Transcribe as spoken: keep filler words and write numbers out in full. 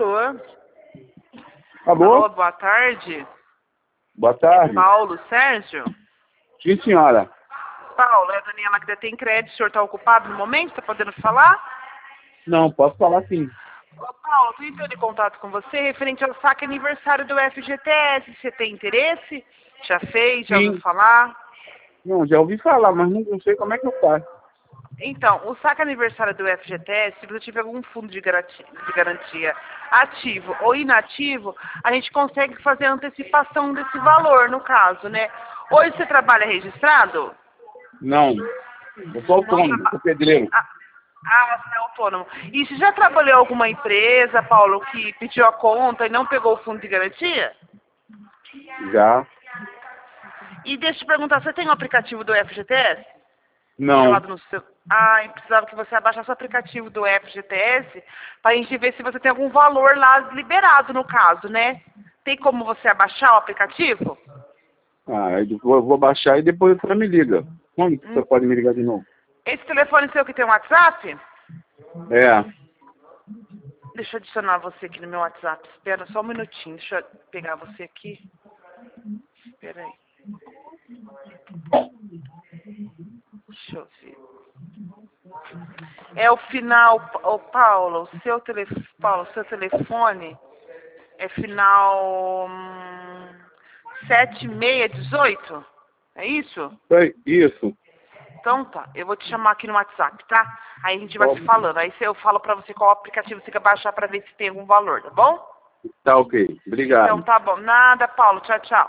Alô? Alô? Alô, boa tarde. Boa tarde. Paulo Sérgio? Sim, senhora. Paulo, é a Daniela que detém crédito. O senhor está ocupado no momento? Está podendo falar? Não, posso falar sim. Ô, Paulo, estou entrando em contato com você referente ao saque aniversário do F G T S. Você tem interesse? Já fez? Já Sim. ouviu falar? Não, já ouvi falar, mas não, não sei como é que eu faço. Então, o saque aniversário do F G T S, se você tiver algum fundo de garantia, de garantia ativo ou inativo, a gente consegue fazer a antecipação desse valor, no caso, né? Hoje você trabalha registrado? Não. Eu sou Não autônomo, traba... sou pedreiro. ah, ah, você é autônomo. E você já trabalhou em alguma empresa, Paulo, que pediu a conta e não pegou o fundo de garantia? Já. E deixa eu te perguntar, você tem o aplicativo do F G T S? Não. Instalado no seu... Ah, e precisava que você abaixasse o aplicativo do F G T S para a gente ver se você tem algum valor lá liberado, no caso, né? Tem como você abaixar o aplicativo? Ah, eu vou, eu vou baixar e depois você me liga. Quando que Hum. você pode me ligar de novo? Esse telefone seu que tem um WhatsApp? É. Deixa eu adicionar você aqui no meu WhatsApp. Espera só um minutinho. Deixa eu pegar você aqui. Espera aí. Deixa eu ver. É o final, ô Paulo, o seu telefone, Paulo, o seu telefone é final hum, sete seis dezoito? É isso? Foi isso. Então tá, eu vou te chamar aqui no WhatsApp, tá? Aí a gente vai se Ok. falando. Aí eu falo pra você qual aplicativo você quer baixar pra ver se tem algum valor, tá bom? Tá ok. Obrigado. Então tá bom. Nada, Paulo. Tchau, tchau.